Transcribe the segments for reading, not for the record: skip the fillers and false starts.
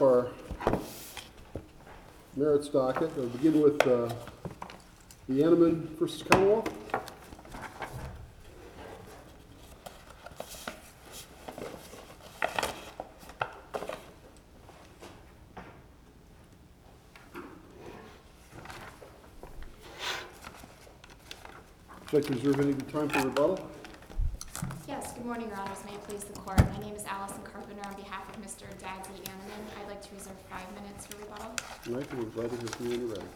up our merits docket. We'll begin with the Anneman versus Commonwealth. Would you like to reserve any time for rebuttal? Yes, good morning, Your Honors. May it please the Court. My name is Allison Carpenter on behalf of Mr. Dadzie Anneman. I'd like to reserve 5 minutes for rebuttal. All right, we're glad to hear from you when you're ready.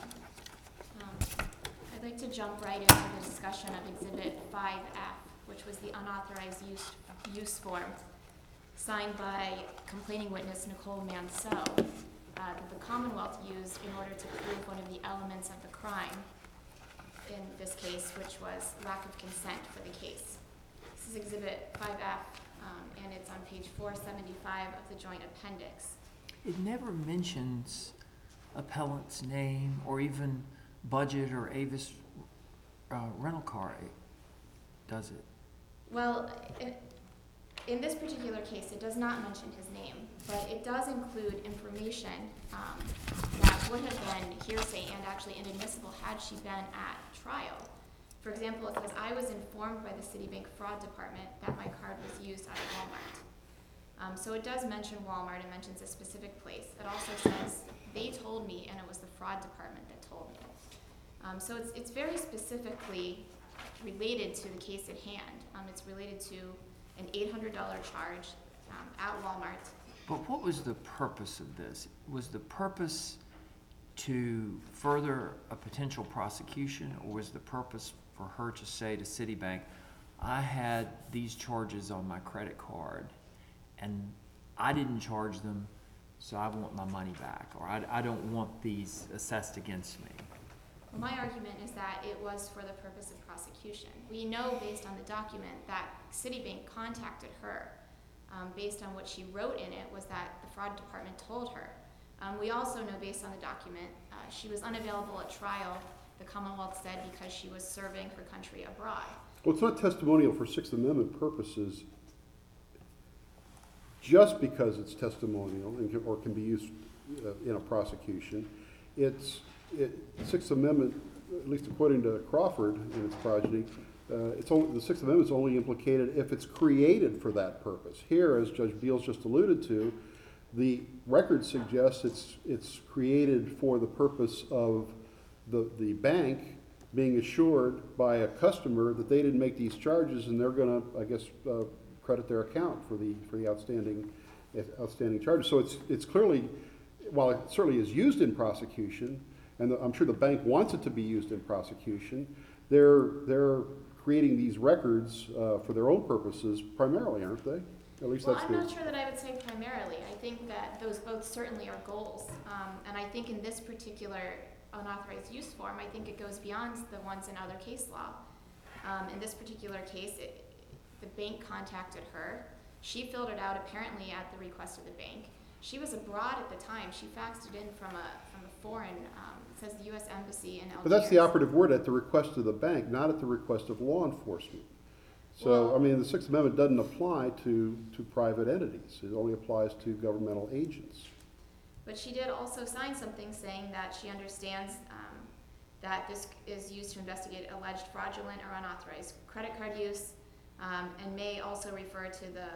I'd like to jump right into the discussion of Exhibit 5F, which was the unauthorized use form signed by complaining witness Nicole Manceau that the Commonwealth used in order to prove one of the elements of the crime in this case, which was lack of consent for the case. This is Exhibit 5F, and it's on page 475 of the Joint Appendix. It never mentions appellant's name or even budget or Avis rental car, does it? Well, in this particular case, it does not mention his name, but it does include information that would have been hearsay and actually inadmissible had she been at trial. For example, it says, I was informed by the Citibank fraud department that my card was used at Walmart. So it does mention Walmart. It mentions a specific place. It also says, they told me, and it was the fraud department that told me. So it's very specifically related to the case at hand. It's related to an $800 charge at Walmart. But what was the purpose of this? Was the purpose to further a potential prosecution, or was the purpose for her to say to Citibank, I had these charges on my credit card and I didn't charge them, so I want my money back, or I don't want these assessed against me? Well, my argument is that it was for the purpose of prosecution. We know based on the document that Citibank contacted her based on what she wrote in it was that the fraud department told her. We also know based on the document she was unavailable at trial, the Commonwealth said, because she was serving her country abroad. Well, it's not testimonial for Sixth Amendment purposes just because it's testimonial or can be used in a prosecution. Sixth Amendment, at least according to Crawford and its progeny, the Sixth Amendment is only implicated if it's created for that purpose. Here, as Judge Beals just alluded to, the record suggests it's created for the purpose of the bank being assured by a customer that they didn't make these charges, and they're going to, I guess, credit their account for the outstanding charges. So it's clearly, while it certainly is used in prosecution, and I'm sure the bank wants it to be used in prosecution, they're creating these records for their own purposes primarily, aren't they? At least well, that's I'm not sure that I would say primarily. I think that those both certainly are goals. And I think in this particular unauthorized use form, I think it goes beyond the ones in other case law. In this particular case, the bank contacted her. She filled it out apparently at the request of the bank. She was abroad at the time. She faxed it in from a foreign, it says the U.S. Embassy in Algiers. But that's the operative word, at the request of the bank, not at the request of law enforcement. So, well, I mean, the Sixth Amendment doesn't apply to private entities. It only applies to governmental agents. But she did also sign something saying that she understands that this is used to investigate alleged fraudulent or unauthorized credit card use, and may also be referred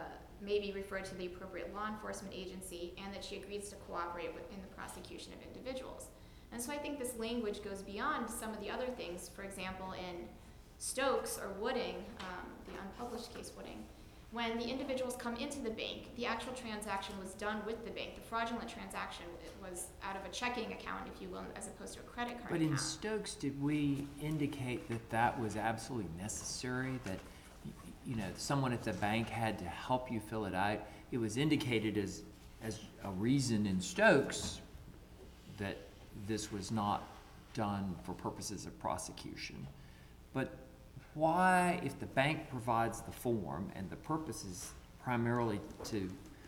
to the appropriate law enforcement agency, and that she agrees to cooperate in the prosecution of individuals. And so I think this language goes beyond some of the other things. For example, in Stokes or Wooding, the unpublished case Wooding, when the individuals come into the bank, the actual transaction was done with the bank. The fraudulent transaction was out of a checking account, if you will, as opposed to a credit card But account. in Stokes, did we indicate that was absolutely necessary, that someone at the bank had to help you fill it out? It was indicated as a reason in Stokes that this was not done for purposes of prosecution. But why, if the bank provides the form and the purpose is primarily to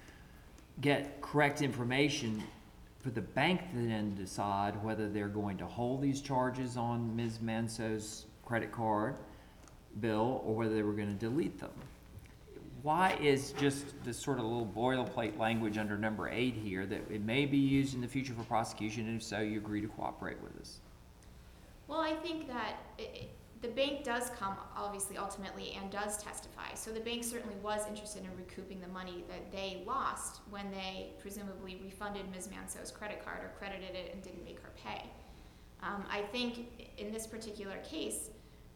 get correct information, for the bank to then decide whether they're going to hold these charges on Ms. Manceau's credit card bill or whether they were going to delete them? why is just the sort of little boilerplate language under number 8 here that it may be used in the future for prosecution, and if so, you agree to cooperate with us? Well, I think that the bank does come, obviously, ultimately, and does testify. So the bank certainly was interested in recouping the money that they lost when they presumably refunded Ms. Manso's credit card or credited it and didn't make her pay. I think in this particular case,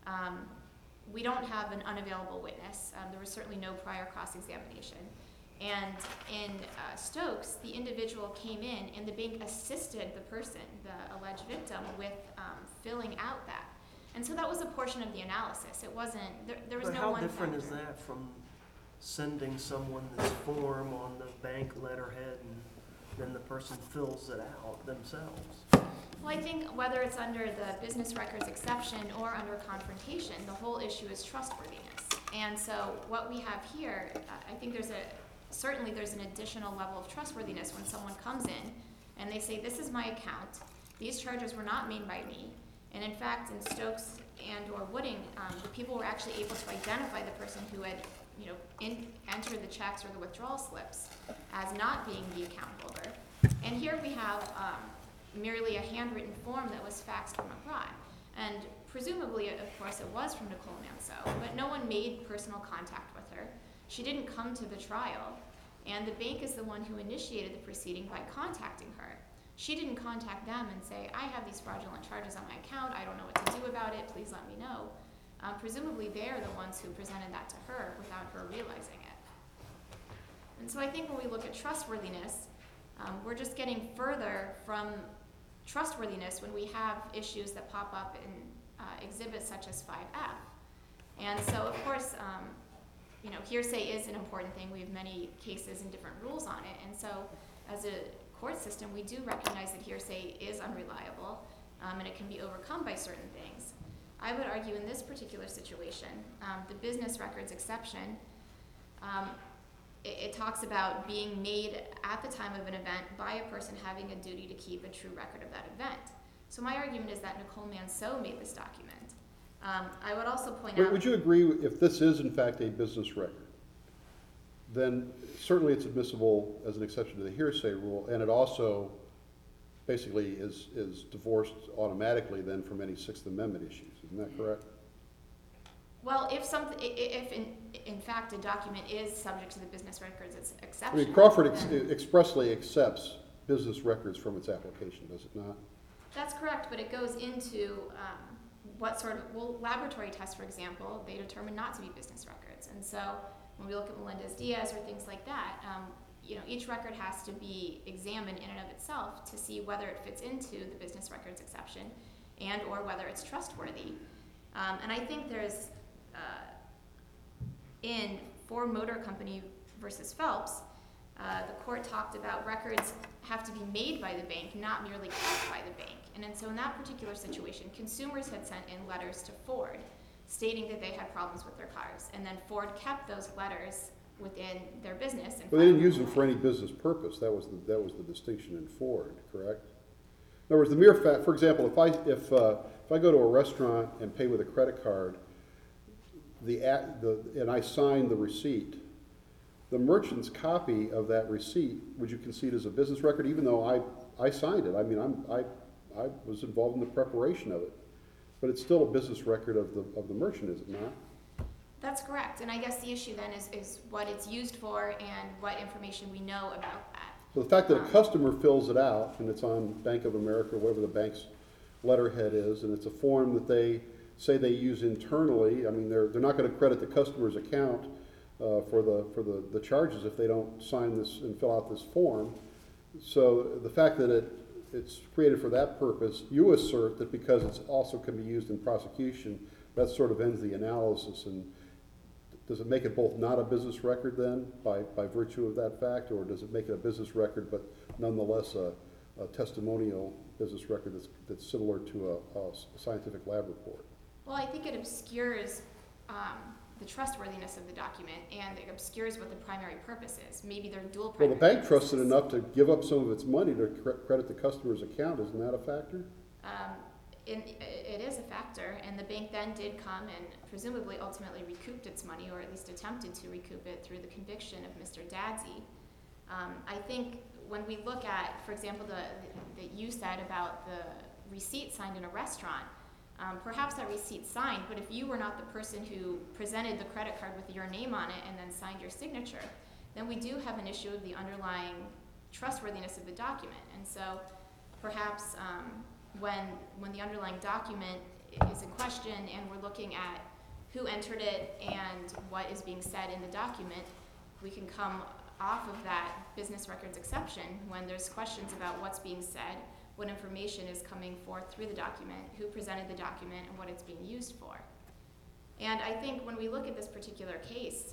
we don't have an unavailable witness. There was certainly no prior cross-examination. And in Stokes, the individual came in and the bank assisted the person, the alleged victim, with filling out that. And so that was a portion of the analysis. It wasn't, there was But no how one different is factor. that from sending someone this form on the bank letterhead and then the person fills it out themselves? Well, I think whether it's under the business records exception or under confrontation, the whole issue is trustworthiness. And so what we have here, I think certainly there's an additional level of trustworthiness when someone comes in and they say, this is my account, these charges were not made by me. And in fact, in Stokes and or Wooding, the people were actually able to identify the person who had, entered the checks or the withdrawal slips as not being the account holder. And here we have merely a handwritten form that was faxed from abroad. And presumably, of course, it was from Nicole Manso, but no one made personal contact with her. She didn't come to the trial, and the bank is the one who initiated the proceeding by contacting her. She didn't contact them and say, I have these fraudulent charges on my account, I don't know what to do about it, please let me know. Presumably they're the ones who presented that to her without her realizing it. And so I think when we look at trustworthiness, we're just getting further from trustworthiness when we have issues that pop up in exhibits such as 5F. And so, of course, hearsay is an important thing. We have many cases and different rules on it. And so, as a court system, we do recognize that hearsay is unreliable, and it can be overcome by certain things. I would argue in this particular situation, the business records exception, it talks about being made at the time of an event by a person having a duty to keep a true record of that event. So my argument is that Nicole Manso made this document. I would also point out... Would you agree, if this is in fact a business record, then certainly it's admissible as an exception to the hearsay rule, and it also basically is divorced automatically then from any Sixth Amendment issues. Isn't that correct? Well, if in fact a document is subject to the business records exception... I mean, Crawford then expressly accepts business records from its application, does it not? That's correct, but it goes into laboratory tests, for example, they determine not to be business records. And so when we look at Melendez-Diaz or things like that, each record has to be examined in and of itself to see whether it fits into the business records exception and or whether it's trustworthy. And I think there's, in Ford Motor Company versus Phelps, the court talked about records have to be made by the bank, not merely kept by the bank. And so in that particular situation, consumers had sent in letters to Ford stating that they had problems with their cars. And then Ford kept those letters within their business. But they didn't use them for any business purpose. That was the distinction in Ford, correct? In other words, the mere fact, for example, if I go to a restaurant and pay with a credit card, and I sign the receipt, the merchant's copy of that receipt, would you concede as a business record, even though I signed it? I mean, I was involved in the preparation of it, but it's still a business record of the merchant, is it not? That's correct, and I guess the issue then is what it's used for and what information we know about that. So the fact that a customer fills it out, and it's on Bank of America, or whatever the bank's letterhead is, and it's a form that they say they use internally. I mean, they're not going to credit the customer's account for the charges if they don't sign this and fill out this form. So the fact that it's created for that purpose, you assert that because it also can be used in prosecution, that sort of ends the analysis. And does it make it both not a business record then, by virtue of that fact, or does it make it a business record but nonetheless a testimonial business record that's similar to a scientific lab report? Well, I think it obscures the trustworthiness of the document, and it obscures what the primary purpose is. Maybe they're dual primary Well, the bank purposes. trusted enough to give up some of its money to credit the customer's account. Isn't that a factor? it is a factor, and the bank then did come and presumably ultimately recouped its money, or at least attempted to recoup it through the conviction of Mr. Dadsey. I think when we look at, for example, that you said about the receipt signed in a restaurant, perhaps that receipt signed, but if you were not the person who presented the credit card with your name on it and then signed your signature, then we do have an issue of the underlying trustworthiness of the document. And so perhaps when the underlying document is in question and we're looking at who entered it and what is being said in the document, we can come off of that business records exception when there's questions about what's being said, what information is coming forth through the document, who presented the document, and what it's being used for. And I think when we look at this particular case,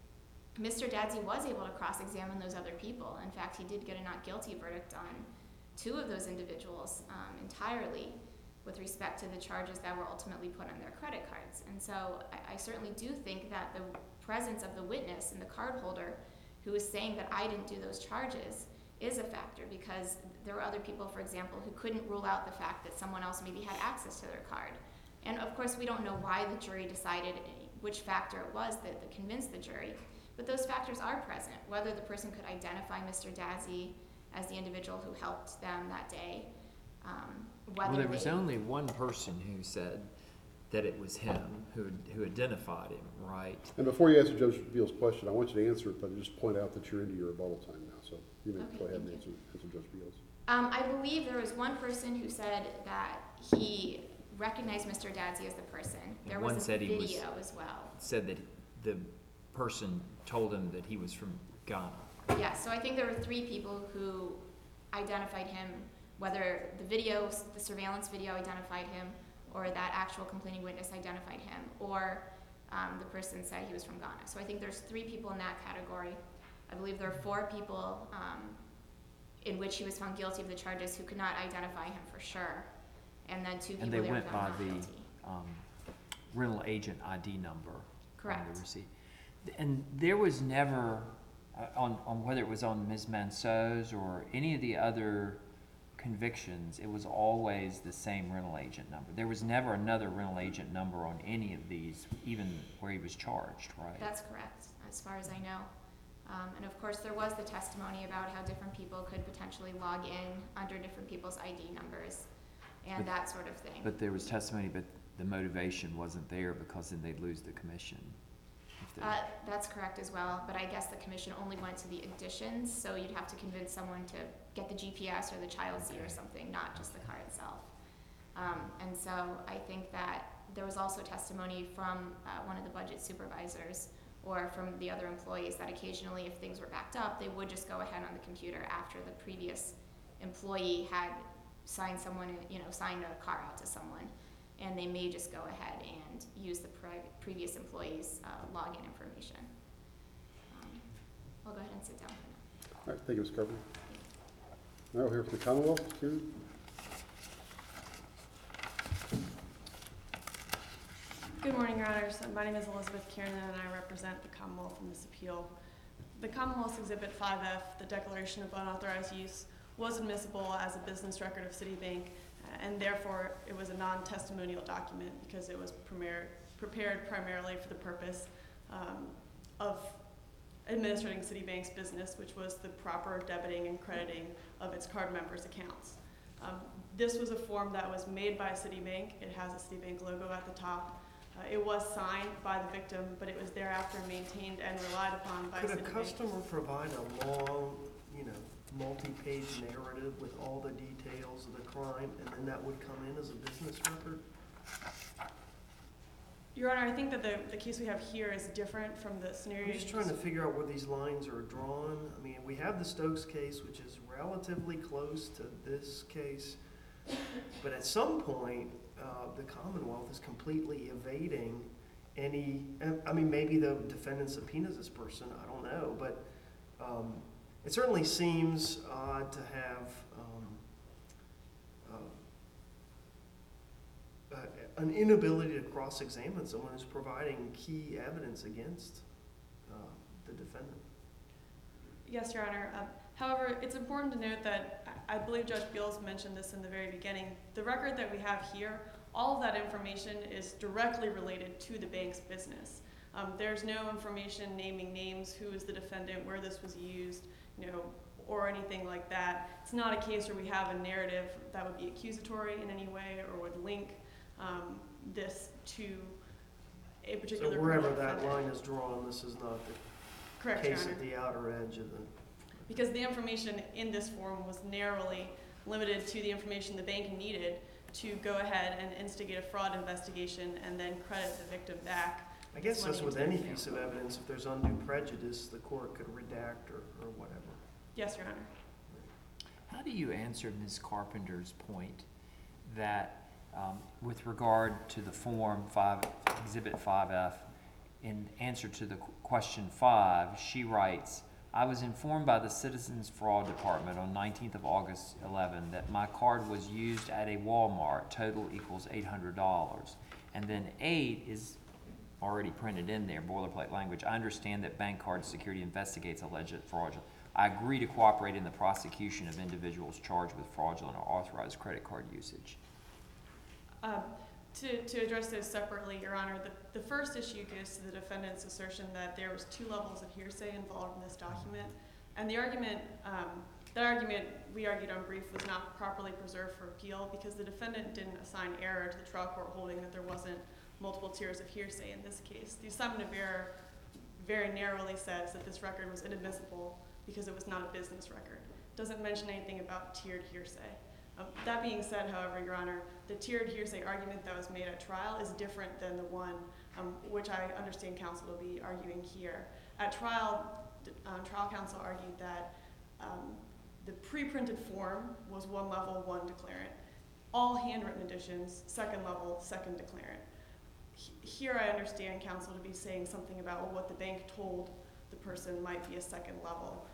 Mr. Dadsey was able to cross-examine those other people. In fact, he did get a not guilty verdict on 2 of those individuals entirely with respect to the charges that were ultimately put on their credit cards. And so I certainly do think that the presence of the witness and the cardholder who is saying that I didn't do those charges is a factor, because there were other people, for example, who couldn't rule out the fact that someone else maybe had access to their card. And of course, we don't know why the jury decided which factor it was that convinced the jury, but those factors are present, whether the person could identify Mr. Dadsey as the individual who helped them that day, Well, there was only one person who said that it was him who identified him, right? And before you answer Judge Beal's question, I want you to answer it, but just point out that you're into your rebuttal time now, so you may Okay, go ahead and thank answer Judge Beal's. I believe there was one person who said that he recognized Mr. Dadsey as the person. There one was a said he was- video as well. Said that the person told him that he was from Ghana. Yeah, so I think there were 3 people who identified him, whether the video, the surveillance video identified him, or that actual complaining witness identified him, or the person said he was from Ghana. So I think there's 3 people in that category. I believe there are 4 people in which he was found guilty of the charges who could not identify him for sure, and then 2 people And they that were went by found not the guilty. rental agent ID number on Correct. the receipt. And there was never, on whether it was on Ms. Manceau's or any of the other convictions, it was always the same rental agent number. There was never another rental agent number on any of these, even where he was charged, right? That's correct, as far as I know. And of course, there was the testimony about how different people could potentially log in under different people's ID numbers and that sort of thing. But there was testimony, but the motivation wasn't there because then they'd lose the commission. If they- That's correct as well, but I guess the commission only went to the additions, so you'd have to convince someone to get the GPS or the child seat or something, not just the car itself. And so I think that there was also testimony from one of the budget supervisors or from the other employees that occasionally, if things were backed up, they would just go ahead on the computer after the previous employee had signed signed a car out to someone, and they may just go ahead and use the previous employee's login information. I'll go ahead and sit down for now. All right, thank you, Ms. Carver. Now we'll hear from the Commonwealth, Kieran. Good morning, Your Honors. My name is Elizabeth Kiernan, and I represent the Commonwealth in this appeal. The Commonwealth's Exhibit 5F, the Declaration of Unauthorized Use, was admissible as a business record of Citibank, and therefore it was a non-testimonial document because it was prepared primarily for the purpose of administrating Citibank's business, which was the proper debiting and crediting of its card members' accounts. This was a form that was made by Citibank. It has a Citibank logo at the top. It was signed by the victim, but it was thereafter maintained and relied upon by Could a Citibank. customer provide a long, multi-page narrative with all the details of the crime, and then that would come in as a business record? Your Honor, I think that the case we have here is different from the scenario. I'm just trying to figure out where these lines are drawn. I mean, we have the Stokes case, which is relatively close to this case, but at some point, the Commonwealth is completely evading any, maybe the defendant subpoenas this person, I don't know, but it certainly seems odd to have an inability to cross-examine someone who's providing key evidence against the defendant. Yes, Your Honor. However, it's important to note that I believe Judge Beals mentioned this in the very beginning. The record that we have here, all of that information is directly related to the bank's business. There's no information naming names, who is the defendant, where this was used, or anything like that. It's not a case where we have a narrative that would be accusatory in any way or would link this to a particular So wherever criminal that defendant. line is drawn, this is not the Correct, Your case Honor. at the outer edge of the, Because the information in this form was narrowly limited to the information the bank needed to go ahead and instigate a fraud investigation and then credit the victim back. I guess money that's with into any the account. piece of evidence, if there's undue prejudice, the court could redact or whatever. Yes, Your Honor. How do you answer Ms. Carpenter's point that with regard to the Form 5, Exhibit 5F, in answer to the question 5, she writes, I was informed by the Citizens Fraud Department on 19th of August 11 that my card was used at a Walmart, total equals $800. And then 8 is already printed in there, boilerplate language. I understand that Bank Card Security investigates alleged fraudulent. I agree to cooperate in the prosecution of individuals charged with fraudulent or authorized credit card usage. To address those separately, Your Honor, the first issue goes to the defendant's assertion that there was 2 levels of hearsay involved in this document. And the argument, that argument we argued on brief was not properly preserved for appeal because the defendant didn't assign error to the trial court holding that there wasn't multiple tiers of hearsay in this case. The assignment of error very narrowly says that this record was inadmissible because it was not a business record. It doesn't mention anything about tiered hearsay. That being said, however, Your Honor, the tiered hearsay argument that was made at trial is different than the one which I understand counsel will be arguing here. At trial, trial counsel argued that the pre-printed form was 1 level, 1 declarant. All handwritten additions, 2nd level, 2nd declarant. Here I understand counsel to be saying something about what the bank told the person might be a 2nd level.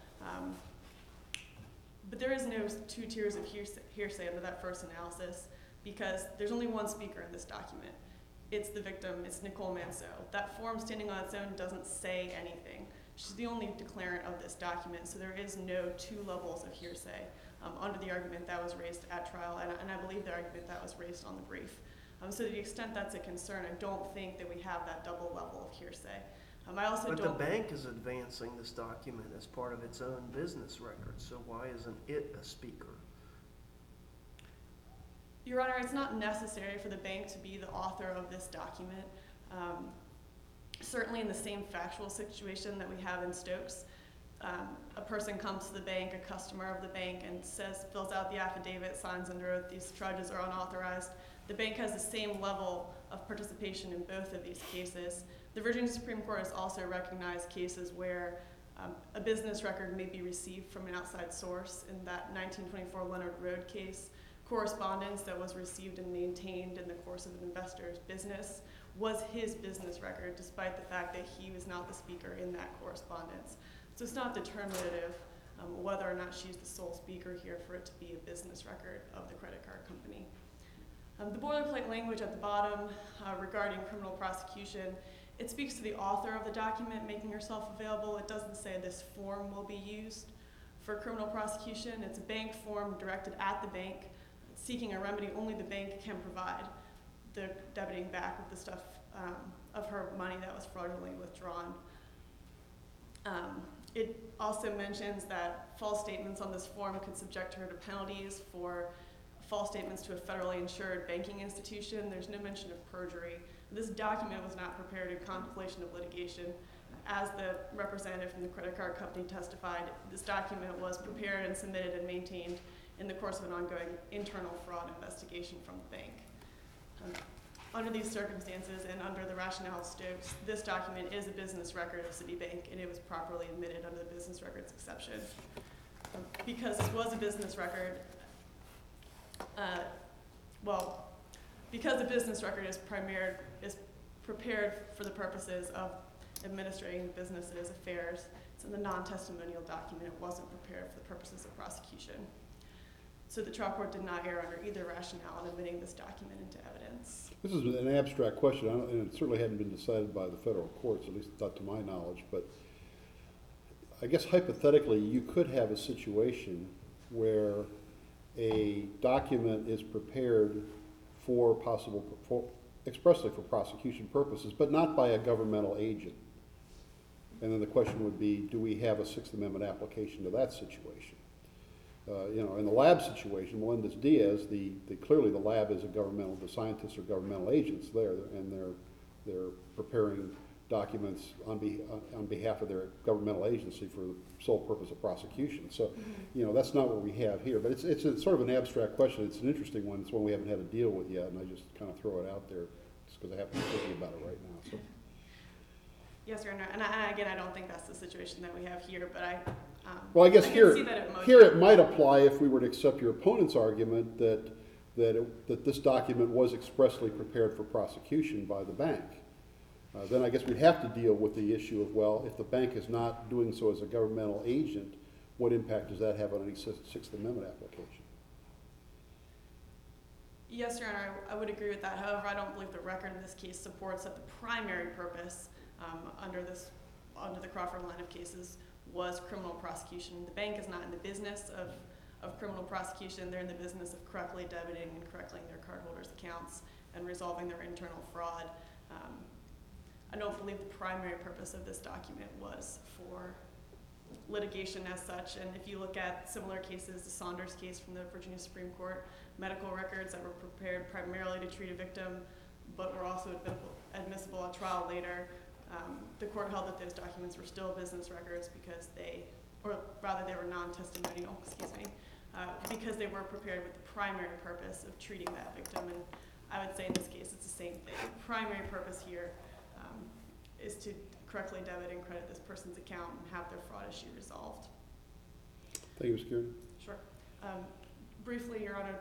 But there is no 2 tiers of hearsay under that first analysis because there's only 1 speaker in this document. It's the victim, it's Nicole Manceau. That form standing on its own doesn't say anything. She's the only declarant of this document, so there is no 2 levels of hearsay under the argument that was raised at trial, and I believe the argument that was raised on the brief. So to the extent that's a concern, I don't think that we have that double level of hearsay. I also But don't. the bank is advancing this document as part of its own business record, so why isn't it a speaker? Your Honor, it's not necessary for the bank to be the author of this document. Certainly in the same factual situation that we have in Stokes, a person comes to the bank, a customer of the bank, and fills out the affidavit, signs under oath, these charges are unauthorized. The bank has the same level of participation in both of these cases. The Virginia Supreme Court has also recognized cases where a business record may be received from an outside source. In that 1924 Leonard Road case, correspondence that was received and maintained in the course of an investor's business was his business record, despite the fact that he was not the speaker in that correspondence. So it's not determinative whether or not she's the sole speaker here for it to be a business record of the credit card company. The boilerplate language at the bottom regarding criminal prosecution, it speaks to the author of the document making herself available. It doesn't say this form will be used for criminal prosecution. It's a bank form directed at the bank, seeking a remedy only the bank can provide. The debiting back of the stuff of her money that was fraudulently withdrawn. It also mentions that false statements on this form could subject her to penalties for false statements to a federally insured banking institution. There's no mention of perjury. This document was not prepared in contemplation of litigation. As the representative from the credit card company testified, this document was prepared and submitted and maintained in the course of an ongoing internal fraud investigation from the bank. Under these circumstances and under the rationale of Stokes, this document is a business record of Citibank, and it was properly admitted under the business records exception. Because this was a business record, because the business record is prepared for the purposes of administrating the business's affairs, it's in the non-testimonial document. It wasn't prepared for the purposes of prosecution. So the trial court did not err under either rationale in admitting this document into evidence. This is an abstract question, and it certainly hadn't been decided by the federal courts, at least not to my knowledge, but I guess hypothetically, you could have a situation where a document is prepared expressly for prosecution purposes, but not by a governmental agent. And then the question would be, do we have a Sixth Amendment application to that situation? In the lab situation, Melendez-Diaz, clearly the lab is the scientists are governmental agents there, and they're preparing documents on behalf of their governmental agency for the sole purpose of prosecution. So, that's not what we have here. But it's sort of an abstract question. It's an interesting one. It's one we haven't had to deal with yet, and I just kind of throw it out there just because I happen to be thinking about it right now. So. Yes, Your Honor, and again, I don't think that's the situation that we have here, but well, I guess can here see that it here it might apply if we were to accept your opponent's argument that this document was expressly prepared for prosecution by the bank. Then I guess we'd have to deal with the issue of, well, if the bank is not doing so as a governmental agent, what impact does that have on any Sixth Amendment application? Yes, Your Honor, I would agree with that. However, I don't believe the record in this case supports that the primary purpose under the Crawford line of cases was criminal prosecution. The bank is not in the business of criminal prosecution. They're in the business of correctly debiting and correcting their cardholders' accounts and resolving their internal fraud. I don't believe the primary purpose of this document was for litigation as such. And if you look at similar cases, the Saunders case from the Virginia Supreme Court, medical records that were prepared primarily to treat a victim, but were also admissible at trial later, the court held that those documents were still business records because they were non-testimonial, because they were prepared with the primary purpose of treating that victim. And I would say in this case, it's the same thing. The primary purpose here is to correctly debit and credit this person's account and have their fraud issue resolved. Thank you, Ms. Kieran. Sure. Briefly, Your Honor,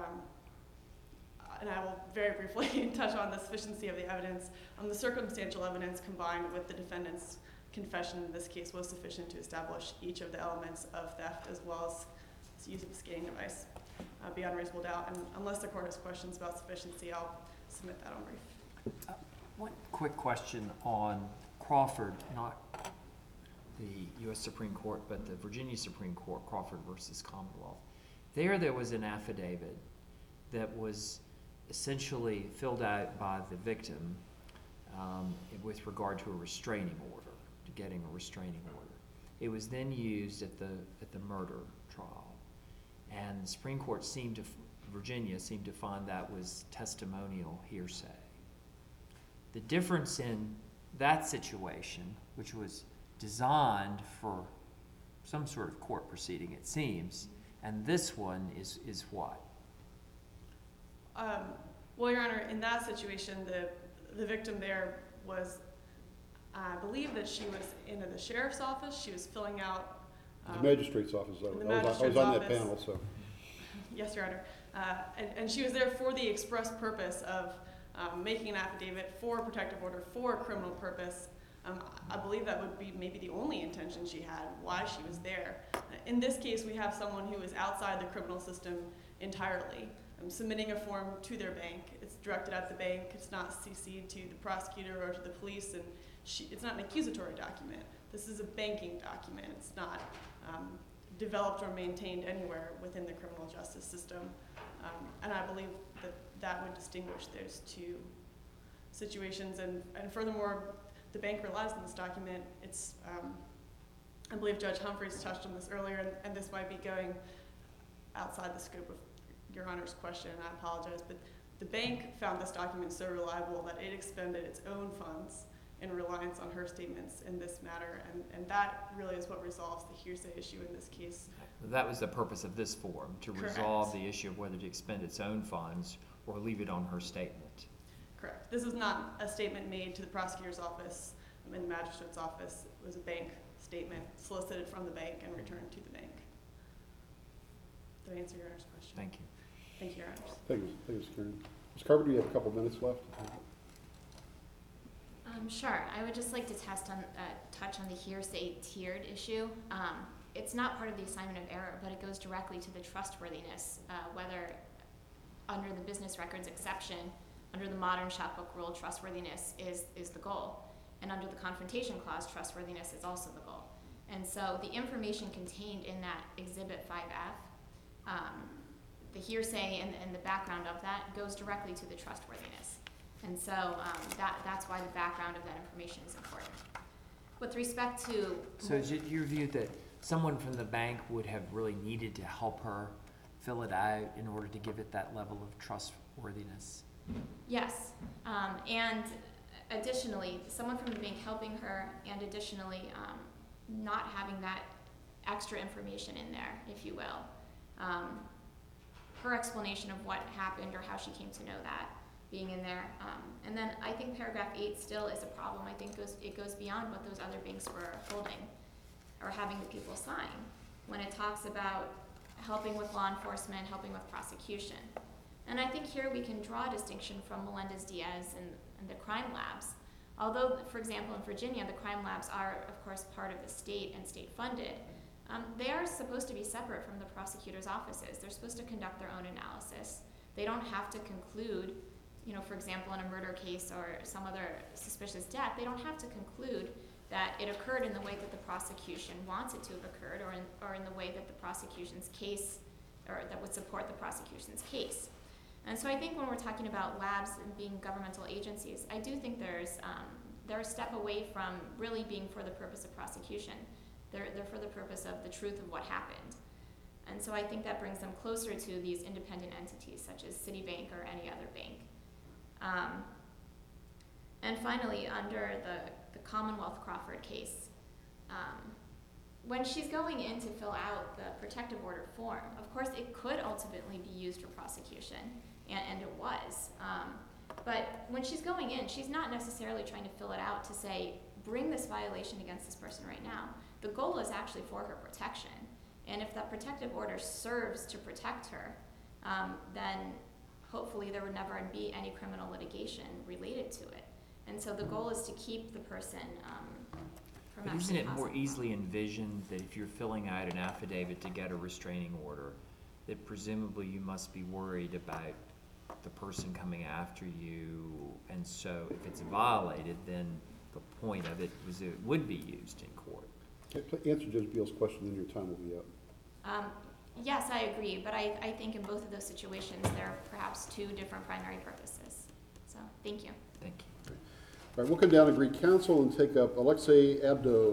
and I will very briefly touch on the sufficiency of the evidence. The circumstantial evidence combined with the defendant's confession in this case was sufficient to establish each of the elements of theft as well as use of a skating device beyond reasonable doubt. And unless the court has questions about sufficiency, I'll submit that on brief. One quick question on Crawford, not the U.S. Supreme Court, but the Virginia Supreme Court, Crawford versus Commonwealth. There was an affidavit that was essentially filled out by the victim with regard to a restraining order, to getting a restraining order. It was then used at the murder trial, and the Supreme Court Virginia seemed to find that was testimonial hearsay. The difference in that situation, which was designed for some sort of court proceeding, it seems, and this one is what? Well, Your Honor, in that situation, the victim there was, I believe that she was in the sheriff's office. She was filling out. The magistrate's office. I was on that panel, so. Yes, Your Honor. And she was there for the express purpose of making an affidavit for a protective order for a criminal purpose. I believe that would be maybe the only intention she had, why she was there. In this case, we have someone who is outside the criminal system entirely, submitting a form to their bank. It's directed at the bank. It's not CC'd to the prosecutor or to the police, and it's not an accusatory document. This is a banking document. It's not developed or maintained anywhere within the criminal justice system. And I believe that would distinguish those two situations. And furthermore, the bank relies on this document. It's, I believe Judge Humphreys touched on this earlier, and this might be going outside the scope of Your Honor's question, and I apologize, but the bank found this document so reliable that it expended its own funds in reliance on her statements in this matter, and that really is what resolves the hearsay issue in this case. That was the purpose of this form, to Correct. Resolve the issue of whether to expend its own funds or leave it on her statement. Correct. This is not a statement made to the prosecutor's office in the magistrate's office. It was a bank statement solicited from the bank and returned to the bank. Did I answer Your Honor's question? Thank you. Thank you, Your Honors. Thank you, Ms. Kieran. Ms. Carver, do you have a couple minutes left? Sure. I would just like to touch on the hearsay tiered issue. It's not part of the assignment of error, but it goes directly to the trustworthiness, whether under the business records exception, under the modern shopbook rule, trustworthiness is the goal. And under the confrontation clause, trustworthiness is also the goal. And so the information contained in that Exhibit 5F, the hearsay and the background of that goes directly to the trustworthiness. And so that's why the background of that information is important. With respect to... So is it your view that someone from the bank would have really needed to help her fill it out in order to give it that level of trustworthiness? Yes, and additionally, someone from the bank helping her, and additionally, not having that extra information in there, if you will. Her explanation of what happened or how she came to know that being in there. And then I think paragraph 8 still is a problem. I think it goes beyond what those other banks were holding or having the people sign when it talks about helping with law enforcement, helping with prosecution. And I think here we can draw a distinction from Melendez-Diaz and the crime labs. Although, for example, in Virginia, the crime labs are, of course, part of the state and state-funded, they are supposed to be separate from the prosecutor's offices. They're supposed to conduct their own analysis. They don't have to conclude, you know, for example, in a murder case or some other suspicious death, they don't have to conclude that it occurred in the way that the prosecution wants it to have occurred or in the way that the prosecution's case, or that would support the prosecution's case. And so I think when we're talking about labs and being governmental agencies, I do think they're a step away from really being for the purpose of prosecution. They're for the purpose of the truth of what happened. And so I think that brings them closer to these independent entities such as Citibank or any other bank. And finally, under the Commonwealth Crawford case, when she's going in to fill out the protective order form, of course it could ultimately be used for prosecution, and it was. But when she's going in, she's not necessarily trying to fill it out to say, bring this violation against this person right now. The goal is actually for her protection. And if that protective order serves to protect her, then hopefully there would never be any criminal litigation related to it. And so the goal is to keep the person from But actually isn't it more causing easily envisioned that if you're filling out an affidavit to get a restraining order, that presumably you must be worried about the person coming after you, and so if it's violated, then the point of it was it would be used in court? To answer Judge Beal's question, then your time will be up. Yes, I agree, but I think in both of those situations, there are perhaps two different primary purposes. So, thank you. Thank you. All right, we'll come down and greet counsel and take up Alexei Abdo